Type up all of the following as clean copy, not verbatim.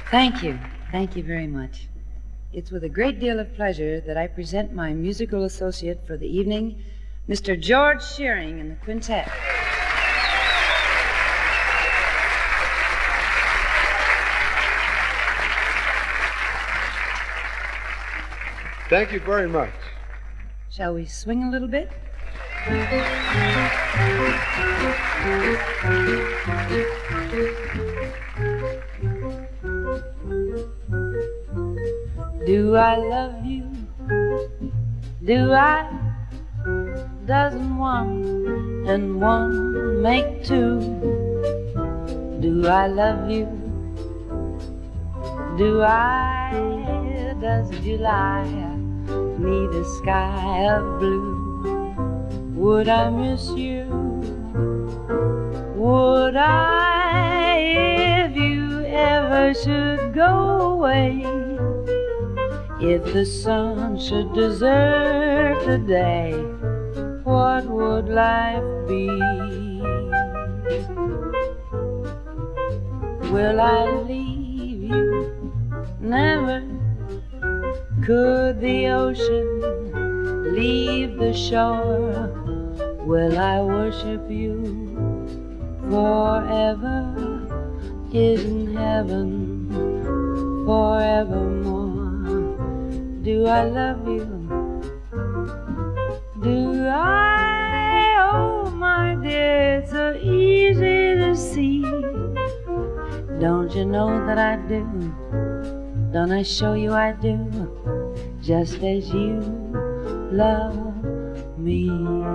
Thank you. Thank you very much. It's with a great deal of pleasure that I present my musical associate for the evening, Mr. George Shearing and the Quintet. Thank you very much. Shall we swing a little bit? Do I love you? Do I? Doesn't one and one make two? Do I love you? Do I? Does July need a sky of blue? Would I miss you? Would I, if you ever should go away? If the sun should desert the day, what would life be? Will I leave you? Never. Could the ocean leave the shore? Will I worship you forever? Isn't heaven forevermore? Do I love you? Do I? Oh, my dear, it's so easy to see. Don't you know that I do? Don't I show you I do? Just as you love me.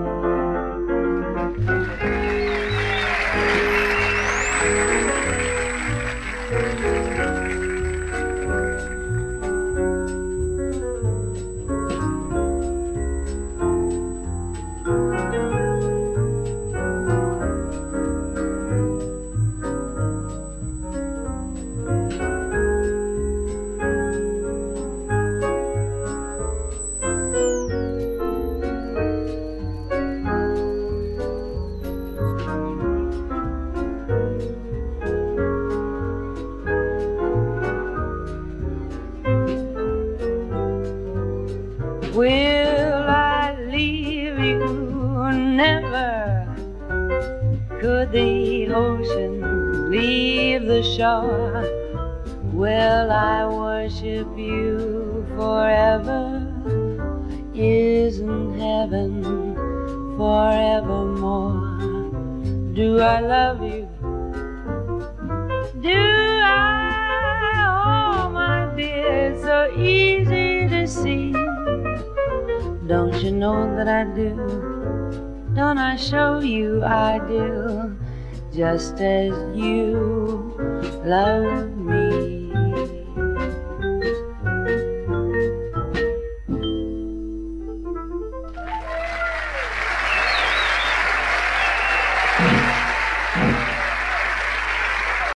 Will I leave you? Never. Could the ocean leave the shore? Will I worship you forever? Isn't heaven forevermore? Do I love you? Do I? Oh, my dear, so easy to see. Don't you know that I do? Don't I show you I do? Just as you love me.